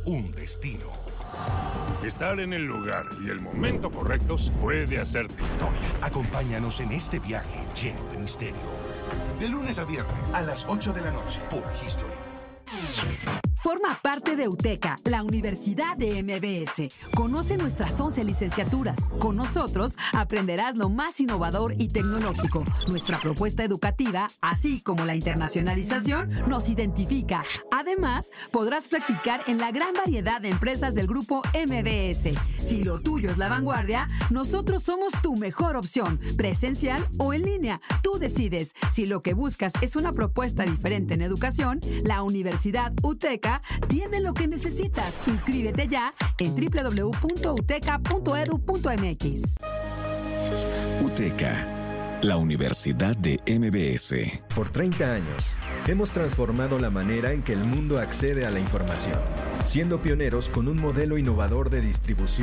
un destino. Estar en el lugar y el momento correctos puede hacerte historia. Acompáñanos en este viaje lleno de misterio. De lunes a viernes a las 8 de la noche por History. Forma parte de UTECA, la Universidad de MBS. Conoce nuestras 11 licenciaturas. Con nosotros aprenderás lo más innovador y tecnológico. Nuestra propuesta educativa, así como la internacionalización, nos identifica. Además, podrás practicar en la gran variedad de empresas del grupo MBS. Si lo tuyo es la vanguardia, nosotros somos tu mejor opción, presencial o en línea. Tú decides. Si lo que buscas es una propuesta diferente en educación, la Universidad UTECA tiene lo que necesitas. Inscríbete ya en www.uteca.edu.mx. UTECA, la Universidad de MBS. Por 30 años, hemos transformado la manera en que el mundo accede a la información, siendo pioneros con un modelo innovador de distribución